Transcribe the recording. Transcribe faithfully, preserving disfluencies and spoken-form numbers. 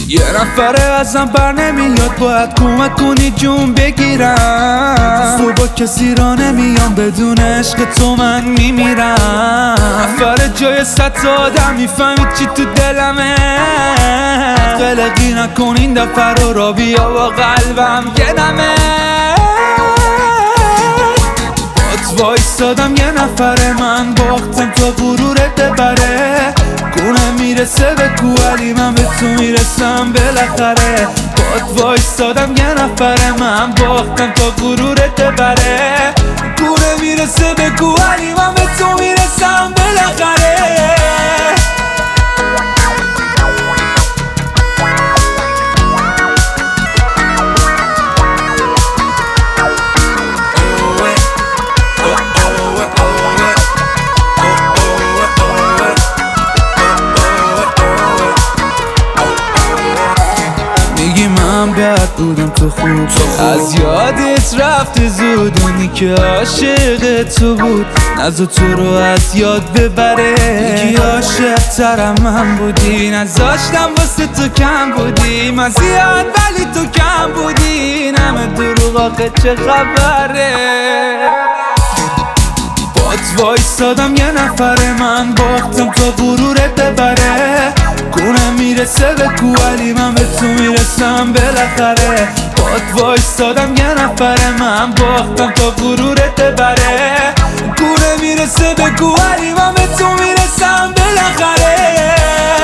یه نفره ازم بر نمیاد، باید کمک کنی جون بگیرم. تو با کسی را نمیام، بدون عشق تو من میمیرم. نفر جای صد تا آدم میفهمید چی تو دلمه. قلقی نکن این دفعه رو را بیا با قلبم گنمه. بات وایستادم یه نفره، من باختم تا غرورت ببره. گونه میرسه به کوهلی، من به تو میرسم بالاخره. بات وایستادم یه نفره، من باختم تا غرورت ببره. گونه میرسه به کوهلی، من به تو میرسم بالاخره. میگی من بد بودم تو خوب، از یادت رفته زود. اونی که عاشق تو بود نزد تو رو از یاد ببره. میگی عاشق ترم من بودی، نذاشتم واسه تو کم بودی. من زیاد ولی تو کم بودی، نمه دروغ آخه چه خبره. بات وایستادم یه نفره، من باختم تا غرورت ببره. گونه میرسه به کوهلی، من به تو میرسم بالاخره. بات وایستادم یه نفره، من باختم تا غرورت ببره. گونه میرسه به کوهلی، من به تو میرسم بالاخره.